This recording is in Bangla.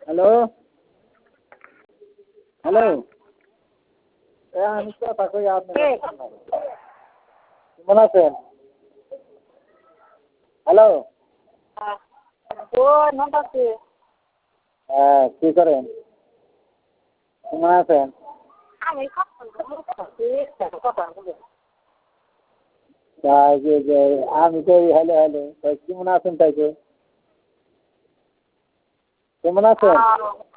হ্যালো হ্যালো আমি কথা কই আপনি কেমন আছেন? হ্যালো হ্যাঁ কী করেন? কেমন আছেন? তাই যে আমি তো হ্যালো হ্যালো তাই কেমন আছেন তাই কেমন আছেন?